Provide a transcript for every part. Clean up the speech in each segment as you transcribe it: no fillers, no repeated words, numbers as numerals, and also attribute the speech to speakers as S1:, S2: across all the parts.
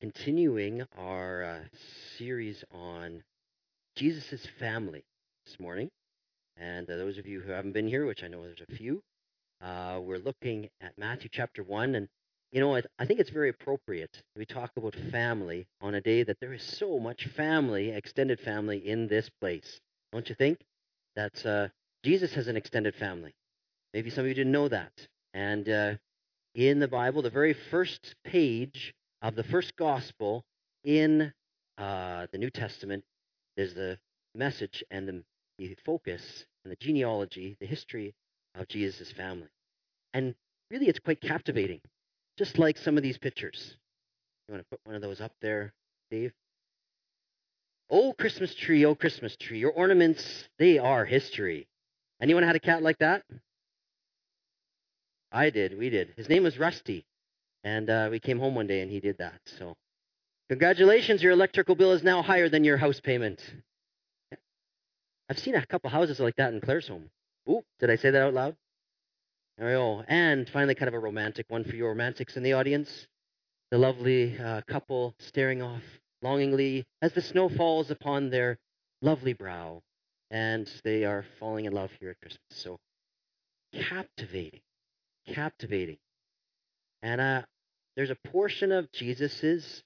S1: continuing our series on Jesus' family this morning. And those of you who haven't been here, which I know there's a few, we're looking at Matthew chapter 1. And, I think it's very appropriate that we talk about family on a day that there is so much family, extended family in this place. Don't you think? That Jesus has an extended family. Maybe some of you didn't know that. And in the Bible, the very first page of the first gospel in the New Testament is the message and the focus and the genealogy, the history of Jesus' family. And really, it's quite captivating, just like some of these pictures. You want to put one of those up there, Dave? Oh, Christmas tree, your ornaments, they are history. Anyone had a cat like that? I did, we did. His name was Rusty. And we came home one day and he did that. So, congratulations, your electrical bill is now higher than your house payment. I've seen a couple houses like that in Claire's home. Ooh, did I say that out loud? There we go. And finally, kind of a romantic one for your romantics in the audience. The lovely couple staring off longingly as the snow falls upon their lovely brow. And they are falling in love here at Christmas. So, captivating. Captivating. And there's a portion of Jesus's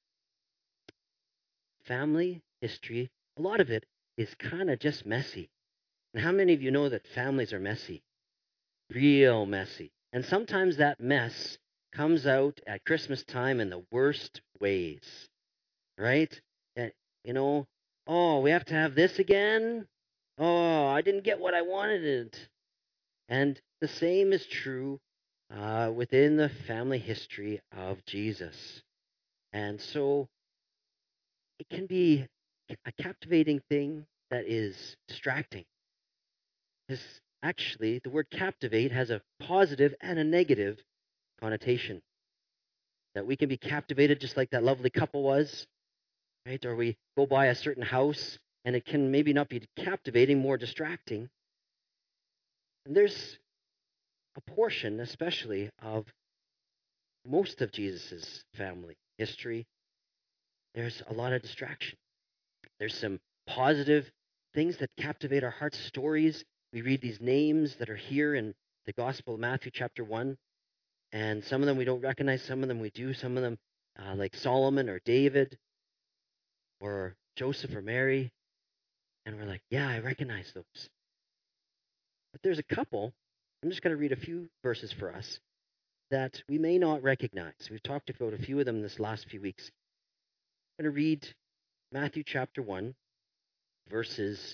S1: family history, a lot of it is kind of just messy. And how many of you know that families are messy? Real messy. And sometimes that mess comes out at Christmas time in the worst ways, right? And, you know, oh, we have to have this again? Oh, I didn't get what I wanted. And the same is true within the family history of Jesus. And so it can be a captivating thing that is distracting. Because actually, the word captivate has a positive and a negative connotation. That we can be captivated just like that lovely couple was, right? Or we go by a certain house and it can maybe not be captivating, more distracting. And there's a portion, especially, of most of Jesus' family history. There's a lot of distraction. There's some positive things that captivate our hearts, stories. We read these names that are here in the Gospel of Matthew, chapter 1, and some of them we don't recognize, some of them we do, some of them like Solomon or David or Joseph or Mary, and we're like, yeah, I recognize those. But there's a couple, I'm just going to read a few verses for us that we may not recognize. We've talked about a few of them this last few weeks. I'm going to read Matthew chapter 1, verses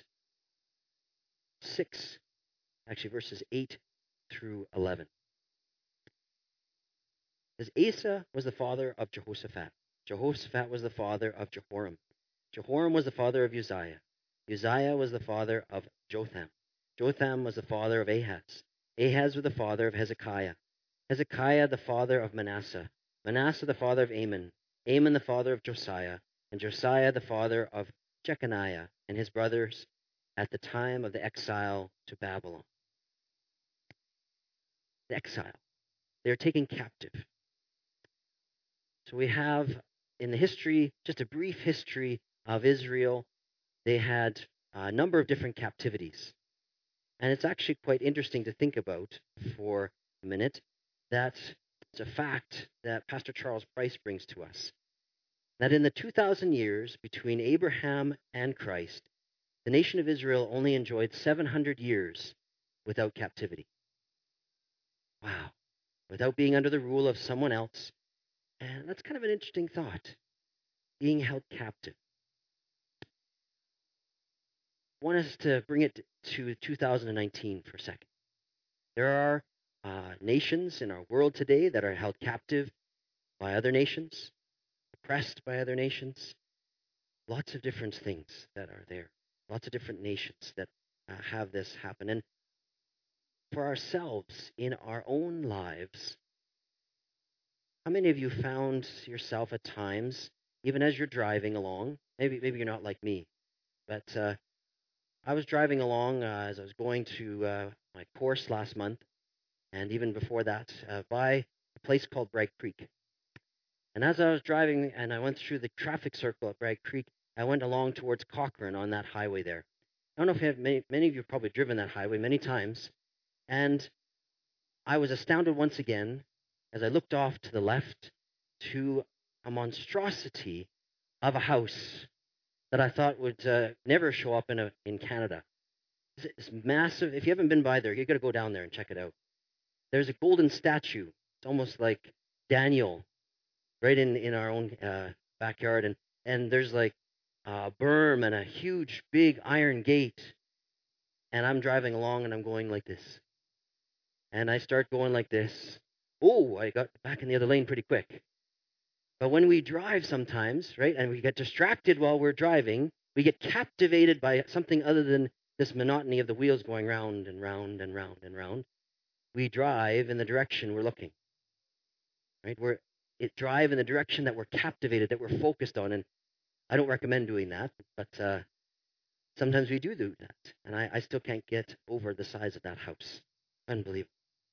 S1: 6, actually verses 8 through 11. It says, Asa was the father of Jehoshaphat. Jehoshaphat was the father of Jehoram. Jehoram was the father of Uzziah. Uzziah was the father of Jotham. Jotham was the father of Ahaz. Ahaz was the father of Hezekiah. Hezekiah the father of Manasseh. Manasseh the father of Amon. Amon the father of Josiah. And Josiah the father of Jeconiah and his brothers at the time of the exile to Babylon. The exile. They are taken captive. So we have in the history, just a brief history of Israel. They had a number of different captivities. And it's actually quite interesting to think about for a minute that it's a fact that Pastor Charles Price brings to us. That in the 2,000 years between Abraham and Christ, the nation of Israel only enjoyed 700 years without captivity. Wow. Without being under the rule of someone else. And that's kind of an interesting thought, being held captive. I want us to bring it to 2019 for a second. There are nations in our world today that are held captive by other nations, oppressed by other nations. Lots of different things that are there. Lots of different nations that have this happen. And for ourselves, in our own lives, how many of you found yourself at times, even as you're driving along, maybe you're not like me, but I was driving along as I was going to my course last month, and even before that, by a place called Bright Creek. And as I was driving and I went through the traffic circle at Bragg Creek, I went along towards Cochrane on that highway there. I don't know if you have many of you have probably driven that highway many times. And I was astounded once again as I looked off to the left to a monstrosity of a house that I thought would never show up in Canada. It's massive. If you haven't been by there, you got to go down there and check it out. There's a golden statue. It's almost like Daniel, right in our own backyard, and there's like a berm and a huge big iron gate. And I'm driving along and I'm going like this, and I start going like this. Oh, I got back in the other lane pretty quick. But when we drive sometimes, right, and we get distracted while we're driving, we get captivated by something other than this monotony of the wheels going round and round and round and round. We drive in the direction we're looking, right? Drive in the direction that we're captivated, that we're focused on. And I don't recommend doing that, but sometimes we do that. And I still can't get over the size of that house. Unbelievable.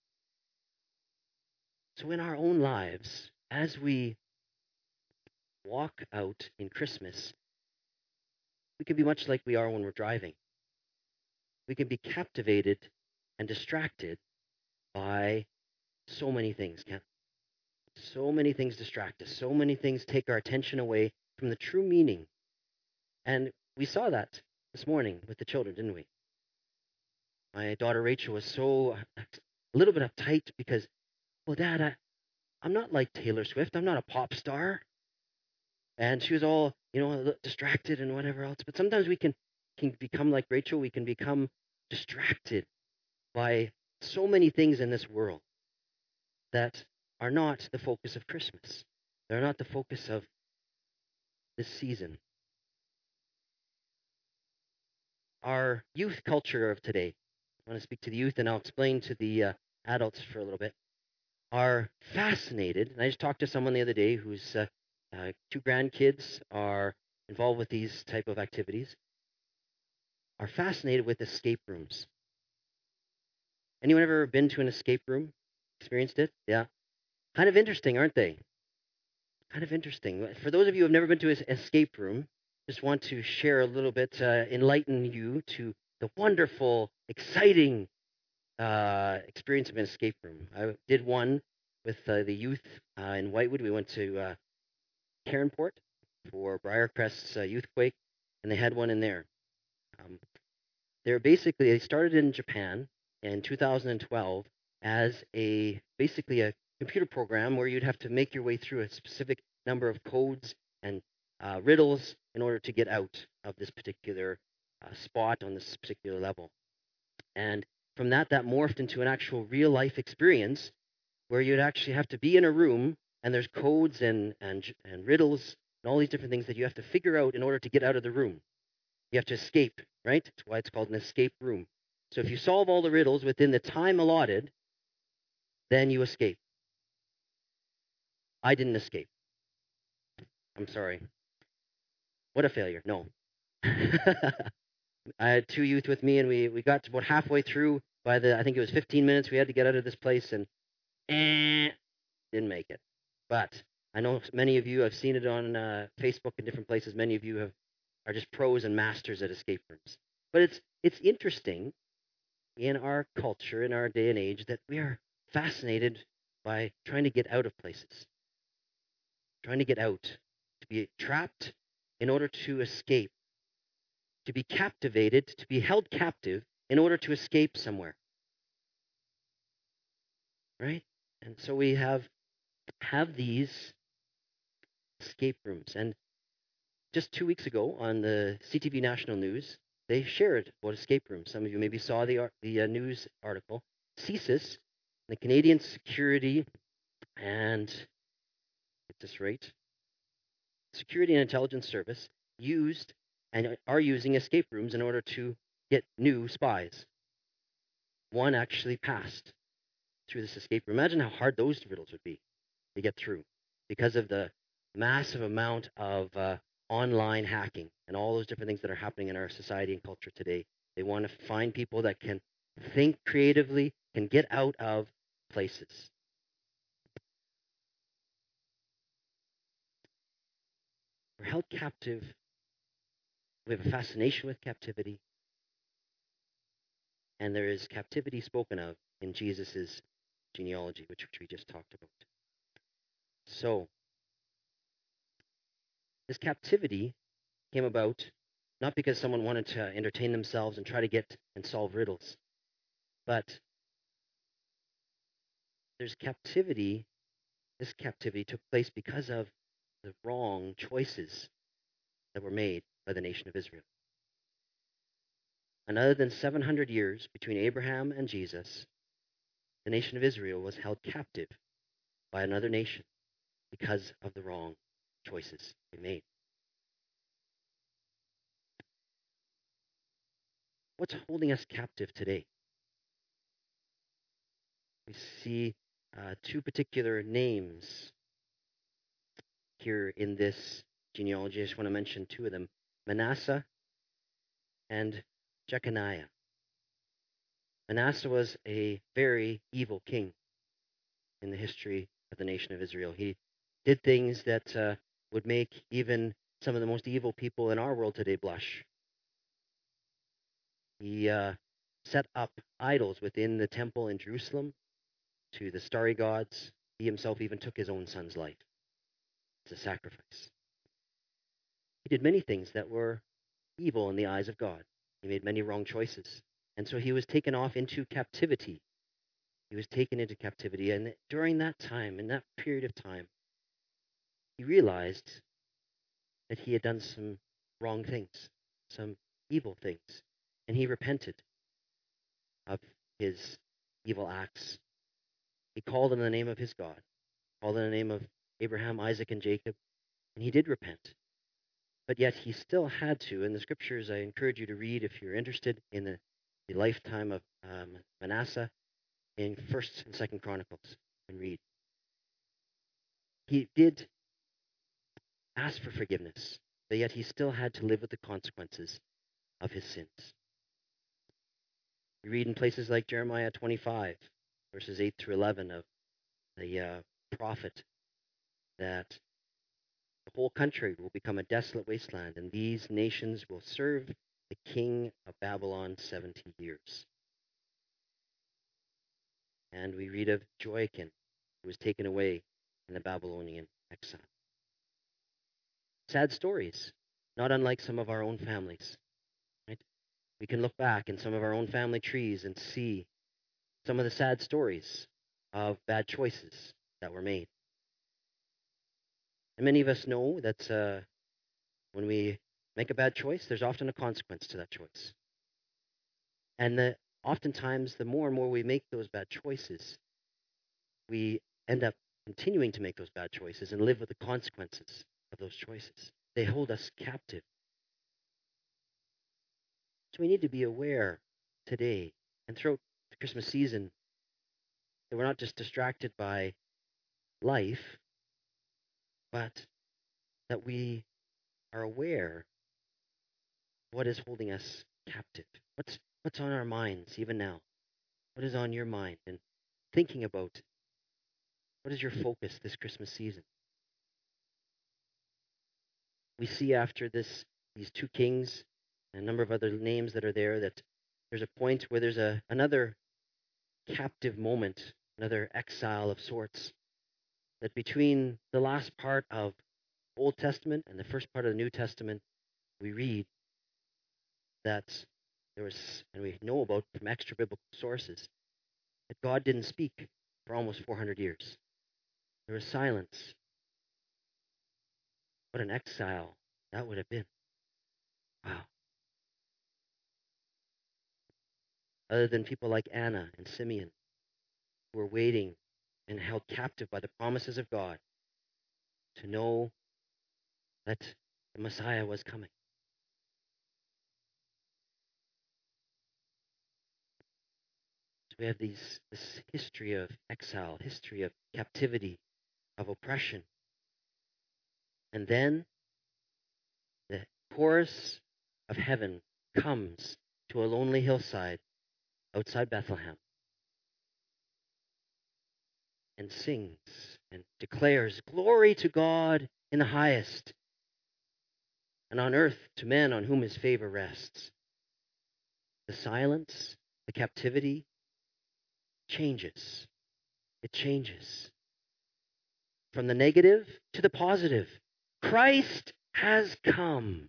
S1: So in our own lives, as we walk out in Christmas, we can be much like we are when we're driving. We can be captivated and distracted by so many things, can't we? So many things distract us. So many things take our attention away from the true meaning. And we saw that this morning with the children, didn't we? My daughter Rachel was so a little bit uptight because, well, Dad, I'm not like Taylor Swift. I'm not a pop star. And she was all, distracted and whatever else. But sometimes we can become like Rachel. We can become distracted by so many things in this world that are not the focus of Christmas. They're not the focus of this season. Our youth culture of today, I want to speak to the youth and I'll explain to the adults for a little bit, are fascinated. And I just talked to someone the other day whose two grandkids are involved with these type of activities, are fascinated with escape rooms. Anyone ever been to an escape room? Experienced it? Yeah. Kind of interesting, aren't they? Kind of interesting. For those of you who have never been to an escape room, just want to share a little bit, enlighten you to the wonderful, exciting experience of an escape room. I did one with the youth in Whitewood. We went to Caronport for Briarcrest's Youth Quake, and they had one in there. They started in Japan in 2012 as basically a computer program where you'd have to make your way through a specific number of codes and riddles in order to get out of this particular spot on this particular level. And from that morphed into an actual real life experience where you'd actually have to be in a room and there's codes and riddles and all these different things that you have to figure out in order to get out of the room. You have to escape, right? That's why it's called an escape room. So if you solve all the riddles within the time allotted, then you escape. I didn't escape. I'm sorry. What a failure. No. I had two youth with me, and we got to about halfway through. I think it was 15 minutes, we had to get out of this place, and didn't make it. But I know many of you have seen it on Facebook and different places. Many of you are just pros and masters at escape rooms. But it's interesting in our culture, in our day and age, that we are fascinated by trying to get out of places, trying to get out, to be trapped in order to escape, to be captivated, to be held captive in order to escape somewhere. Right? And so we have these escape rooms. And just 2 weeks ago on the CTV National News, they shared about escape rooms. Some of you maybe saw the news article. CSIS, the Canadian Security and get this right, Security and Intelligence Service used and are using escape rooms in order to get new spies. One actually passed through this escape room. Imagine how hard those riddles would be to get through because of the massive amount of online hacking and all those different things that are happening in our society and culture today. They want to find people that can think creatively, can get out of places. held captive. We have a fascination with captivity, and there is captivity spoken of in Jesus' genealogy, which we just talked about. So, this captivity came about not because someone wanted to entertain themselves and try to get and solve riddles, but there's captivity. This captivity took place because of the wrong choices that were made by the nation of Israel. And other than 700 years between Abraham and Jesus, the nation of Israel was held captive by another nation because of the wrong choices they made. What's holding us captive today? We see two particular names here in this genealogy. I just want to mention two of them, Manasseh and Jeconiah. Manasseh was a very evil king in the history of the nation of Israel. He did things that would make even some of the most evil people in our world today blush. He set up idols within the temple in Jerusalem to the starry gods. He himself even took his own son's life as a sacrifice. He did many things that were evil in the eyes of God. He made many wrong choices. And so he was taken off into captivity. He was taken into captivity. And during that time, in that period of time, he realized that he had done some wrong things, some evil things. And he repented of his evil acts. He called in the name of his God, called in the name of Abraham, Isaac, and Jacob, and he did repent. But yet he still had to. In the scriptures, I encourage you to read if you're interested in the lifetime of Manasseh in 1st and 2nd Chronicles, and read. He did ask for forgiveness, but yet he still had to live with the consequences of his sins. We read in places like Jeremiah 25, verses 8 through 11 of the prophet that the whole country will become a desolate wasteland, and these nations will serve the king of Babylon 70 years. And we read of Joachim, who was taken away in the Babylonian exile. Sad stories, not unlike some of our own families. Right? We can look back in some of our own family trees and see some of the sad stories of bad choices that were made. And many of us know that when we make a bad choice, there's often a consequence to that choice. And oftentimes, the more and more we make those bad choices, we end up continuing to make those bad choices and live with the consequences of those choices. They hold us captive. So we need to be aware today and throughout the Christmas season that we're not just distracted by life, but that we are aware what is holding us captive. What's on our minds even now? What is on your mind? And thinking about what is your focus this Christmas season? We see after these two kings and a number of other names that are there that there's a point where there's another captive moment, another exile of sorts, that between the last part of Old Testament and the first part of the New Testament, we read that there was, and we know about from extra biblical sources, that God didn't speak for almost 400 years. There was silence. What an exile that would have been. Wow. Other than people like Anna and Simeon, who were waiting and held captive by the promises of God to know that the Messiah was coming. So we have this history of exile, history of captivity, of oppression. And then the chorus of heaven comes to a lonely hillside outside Bethlehem and sings and declares, "Glory to God in the highest, and on earth to men on whom his favor rests. The silence, the captivity changes. It changes. From the negative to the positive. Christ has come.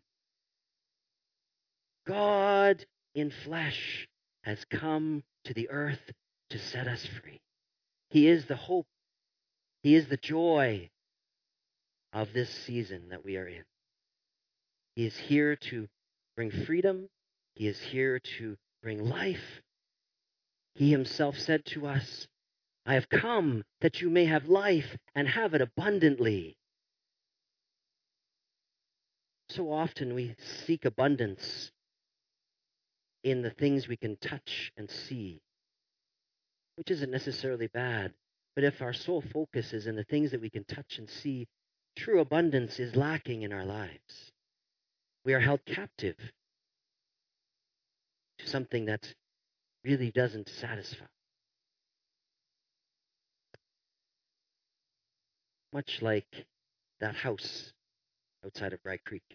S1: God in flesh has come to the earth to set us free. He is the hope. He is the joy of this season that we are in. He is here to bring freedom. He is here to bring life. He himself said to us, I have come that you may have life and have it abundantly. So often we seek abundance in the things we can touch and see, which isn't necessarily bad. But if our sole focus is in the things that we can touch and see, true abundance is lacking in our lives. We are held captive to something that really doesn't satisfy. Much like that house outside of Bragg Creek.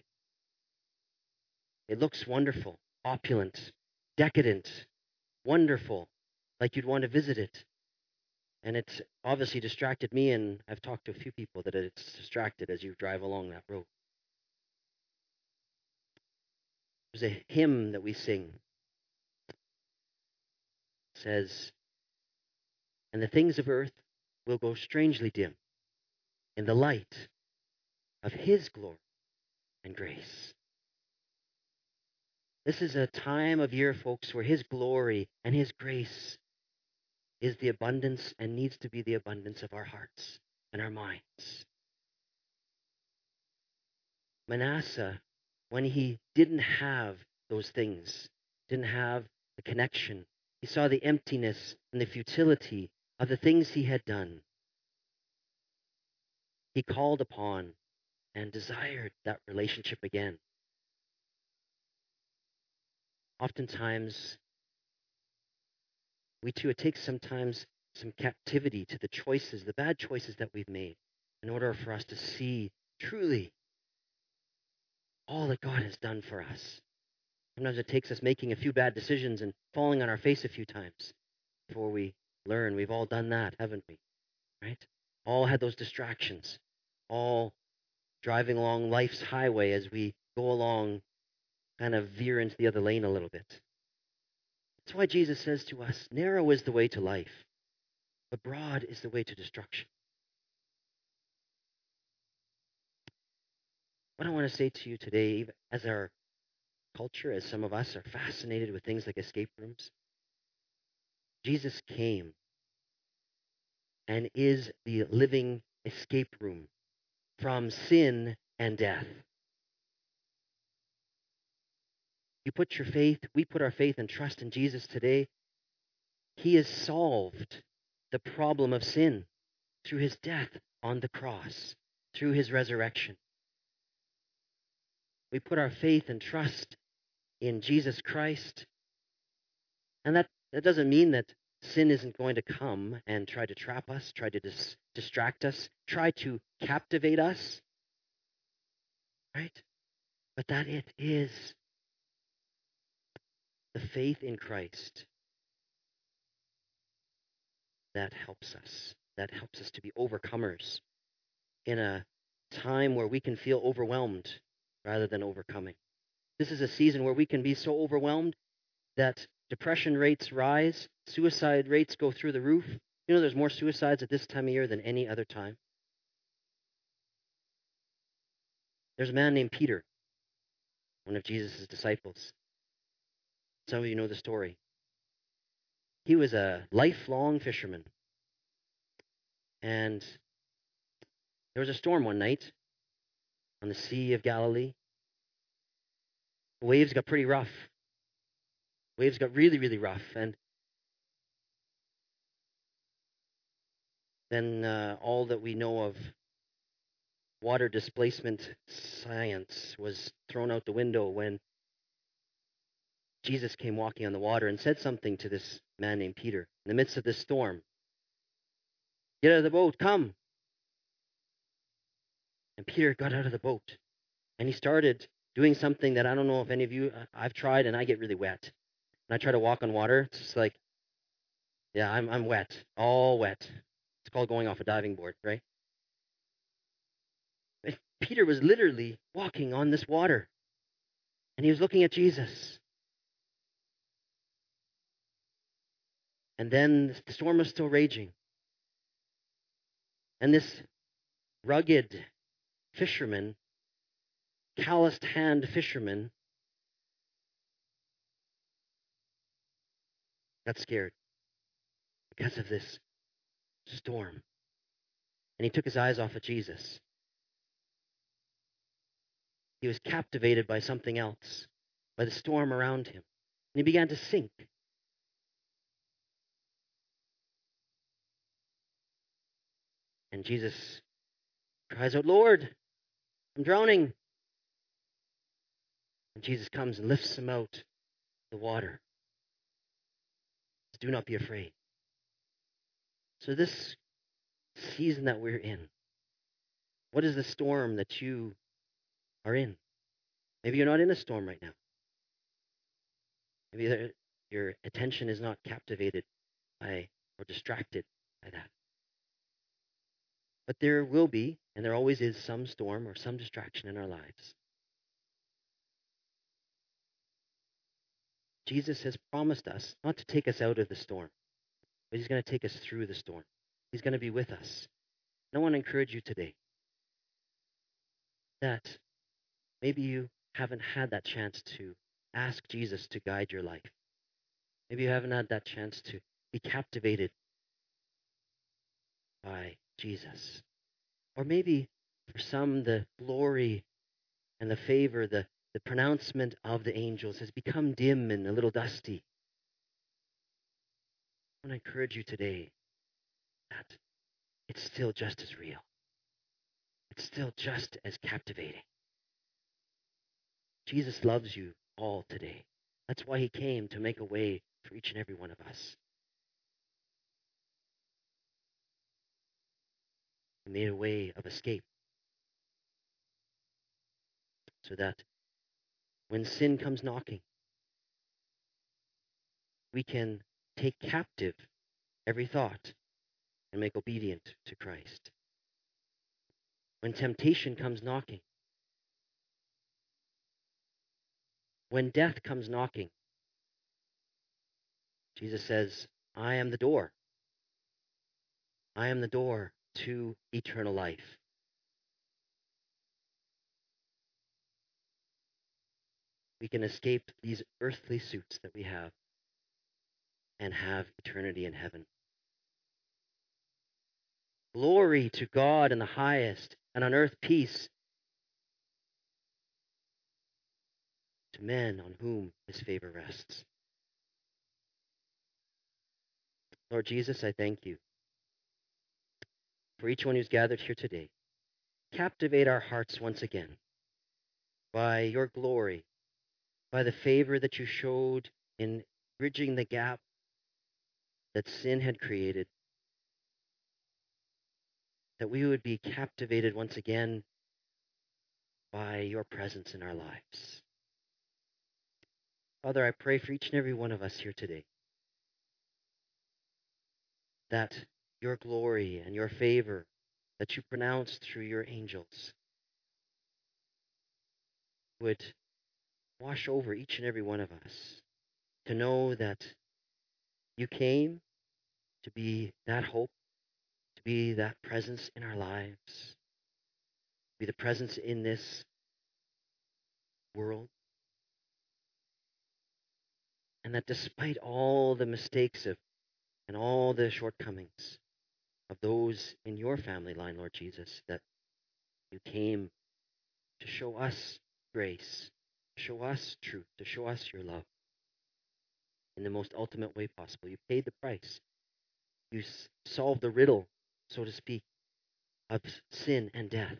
S1: It looks wonderful, opulent, decadent, wonderful, like you'd want to visit it. And it's obviously distracted me, and I've talked to a few people that it's distracted as you drive along that road. There's a hymn that we sing. It says, and the things of earth will go strangely dim in the light of his glory and grace. This is a time of year, folks, where his glory and his grace is the abundance and needs to be the abundance of our hearts and our minds. Manasseh, when he didn't have those things, didn't have the connection, he saw the emptiness and the futility of the things he had done. He called upon and desired that relationship again. Oftentimes, we too, it takes sometimes some captivity to the choices, the bad choices that we've made, in order for us to see truly all that God has done for us. Sometimes it takes us making a few bad decisions and falling on our face a few times before we learn. We've all done that, haven't we? Right? All had those distractions. All driving along life's highway as we go along, kind of veer into the other lane a little bit. That's why Jesus says to us, narrow is the way to life, but broad is the way to destruction. What I want to say to you today, as our culture, as some of us are fascinated with things like escape rooms, Jesus came and is the living escape room from sin and death. You put your faith, we put our faith and trust in Jesus today. He has solved the problem of sin through his death on the cross, through his resurrection. We put our faith and trust in Jesus Christ. And that doesn't mean that sin isn't going to come and try to trap us, try to distract us, try to captivate us, right? But that it is the faith in Christ that helps us to be overcomers in a time where we can feel overwhelmed rather than overcoming. This is a season where we can be so overwhelmed that depression rates rise, suicide rates go through the roof. You know, there's more suicides at this time of year than any other time. There's a man named Peter, one of Jesus' disciples. Some of you know the story. He was a lifelong fisherman. And there was a storm one night on the Sea of Galilee. The waves got pretty rough. Waves got really, really rough. And then all that we know of water displacement science was thrown out the window when Jesus came walking on the water and said something to this man named Peter in the midst of this storm. Get out of the boat, come. And Peter got out of the boat and he started doing something that I don't know if any of you, I've tried, and I get really wet. And I try to walk on water. It's just like, yeah, I'm wet, all wet. It's called going off a diving board, right? But Peter was literally walking on this water, and he was looking at Jesus. And then the storm was still raging. And this rugged fisherman, calloused hand fisherman, got scared because of this storm. And he took his eyes off of Jesus. He was captivated by something else, by the storm around him. And he began to sink. And Jesus cries out, Lord, I'm drowning. And Jesus comes and lifts him out the water. Do not be afraid. So this season that we're in, what is the storm that you are in? Maybe you're not in a storm right now. Maybe your attention is not captivated by or distracted by that. But there will be, and there always is, some storm or some distraction in our lives. Jesus has promised us not to take us out of the storm, but he's going to take us through the storm. He's going to be with us. And I want to encourage you today that maybe you haven't had that chance to ask Jesus to guide your life. Maybe you haven't had that chance to be captivated by Jesus. Or maybe for some, the glory and the favor, the pronouncement of the angels has become dim and a little dusty. I want to encourage you today that it's still just as real. It's still just as captivating. Jesus loves you all today. That's why he came, to make a way for each and every one of us. He made a way of escape so that when sin comes knocking, we can take captive every thought and make obedient to Christ. When temptation comes knocking, when death comes knocking, Jesus says, I am the door. I am the door to eternal life. We can escape these earthly suits that we have and have eternity in heaven. Glory to God in the highest, and on earth peace to men on whom his favor rests. Lord Jesus, I thank you for each one who's gathered here today. Captivate our hearts once again by your glory, by the favor that you showed in bridging the gap that sin had created, that we would be captivated once again by your presence in our lives. Father, I pray for each and every one of us here today that your glory and your favor that you pronounced through your angels would wash over each and every one of us, to know that you came to be that hope, to be that presence in our lives, be the presence in this world, and that despite all the mistakes of and all the shortcomings of those in your family line, Lord Jesus, that you came to show us grace, to show us truth, to show us your love in the most ultimate way possible. You paid the price. You solved the riddle, so to speak, of sin and death.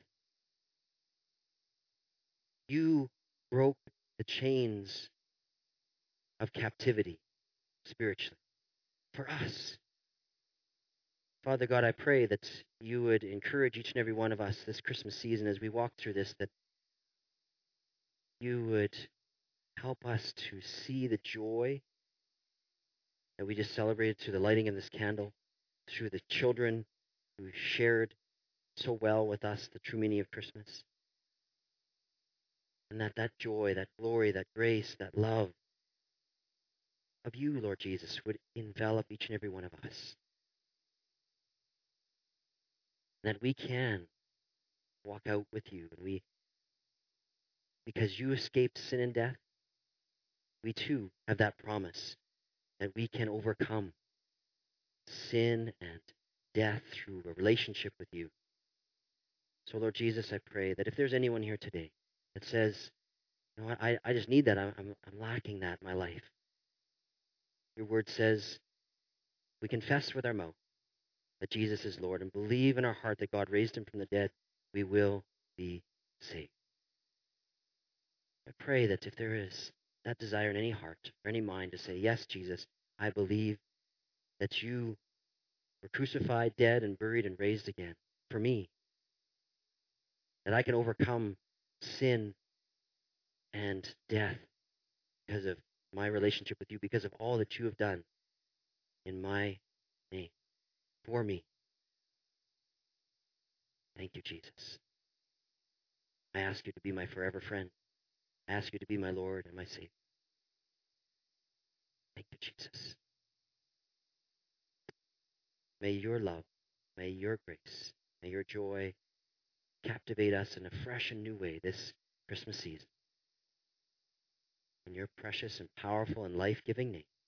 S1: You broke the chains of captivity spiritually for us. Father God, I pray that you would encourage each and every one of us this Christmas season as we walk through this, that you would help us to see the joy that we just celebrated through the lighting of this candle, through the children who shared so well with us the true meaning of Christmas. And that joy, that glory, that grace, that love of you, Lord Jesus, would envelop each and every one of us. And that we can walk out with you. And because you escaped sin and death, we too have that promise that we can overcome sin and death through a relationship with you. So, Lord Jesus, I pray that if there's anyone here today that says, you know what, I just need that. I'm lacking that in my life. Your word says we confess with our mouth that Jesus is Lord and believe in our heart that God raised him from the dead, we will be saved. I pray that if there is that desire in any heart or any mind to say, yes, Jesus, I believe that you were crucified, dead, and buried and raised again for me, that I can overcome sin and death because of my relationship with you, because of all that you have done in my name for me. Thank you, Jesus. I ask you to be my forever friend. I ask you to be my Lord and my Savior. Thank you, Jesus. May your love, may your grace, may your joy captivate us in a fresh and new way this Christmas season. In your precious and powerful and life-giving name.